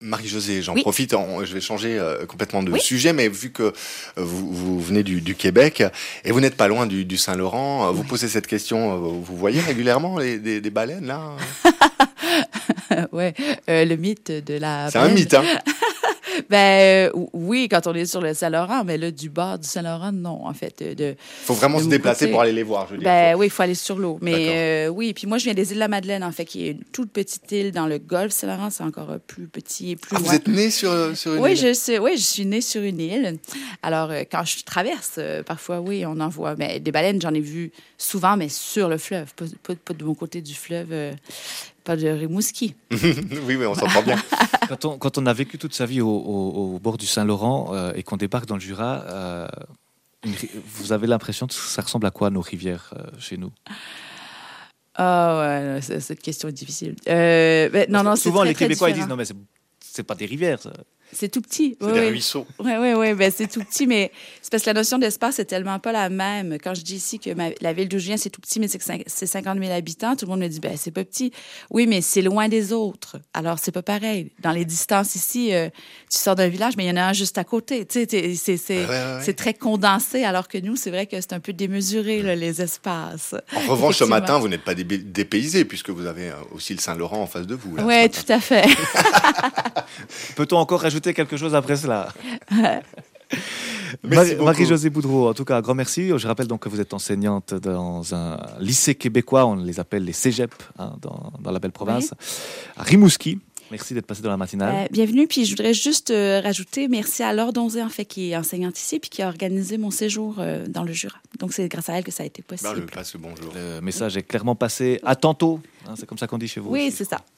Marie-Josée, j'en Oui. profite, je vais changer complètement de Oui. sujet, mais vu que vous venez du Québec et vous n'êtes pas loin du Saint-Laurent, vous posez cette question, vous voyez régulièrement des baleines là? Ouais, le mythe de la C'est un baleine. mythe, hein? Oui, quand on est sur le Saint-Laurent, mais là, du bord du Saint-Laurent, non, en fait. Faut vraiment de se mon déplacer côté, pour aller les voir, je veux dire. oui, il faut aller sur l'eau. D'accord. Mais oui, puis moi, je viens des îles de la Madeleine, en fait, qui est une toute petite île dans le golfe Saint-Laurent. C'est encore plus petit et plus Ah, loin. vous êtes né sur une Oui, île? je suis née sur une île. Alors, quand je traverse, parfois, oui, on en voit. Mais des baleines, j'en ai vu souvent, mais sur le fleuve, pas de mon côté du fleuve, pas de Rimouski. Oui, on s'entend bien. Quand on a vécu toute sa vie au bord du Saint-Laurent et qu'on débarque dans le Jura, vous avez l'impression que ça ressemble à quoi nos rivières chez nous? Ah ouais, cette question est difficile. Non, c'est souvent très, les très Québécois ils différent. disent non mais c'est pas des rivières. Ça. C'est tout petit. C'est des ruisseaux. Oui, c'est tout petit, mais c'est parce que la notion d'espace est tellement pas la même. Quand je dis ici que la ville d'où je viens, c'est tout petit, mais c'est 50 000 habitants, tout le monde me dit, c'est pas petit. Oui, mais c'est loin des autres. Alors, c'est pas pareil. Dans les distances ici, tu sors d'un village, mais il y en a un juste à côté. Tu sais, c'est très condensé, alors que nous, c'est vrai que c'est un peu démesuré, là, les espaces. En revanche, ce matin, vous n'êtes pas dépaysé, puisque vous avez aussi le Saint-Laurent en face de vous. Oui, tout à fait. Peut-on encore rajouter quelque chose après cela? Marie-Josée Boudreau, en tout cas, un grand merci. Je rappelle donc que vous êtes enseignante dans un lycée québécois, on les appelle les cégeps dans la belle province, à Rimouski. Merci d'être passé dans la matinale. Bienvenue, puis je voudrais juste rajouter merci à Laure Donzé, en fait, qui est enseignante ici, puis qui a organisé mon séjour dans le Jura. Donc, c'est grâce à elle que ça a été possible. Je passe le bonjour. Le message est clairement passé. À tantôt, c'est comme ça qu'on dit chez vous. Oui, aussi. c'est ça.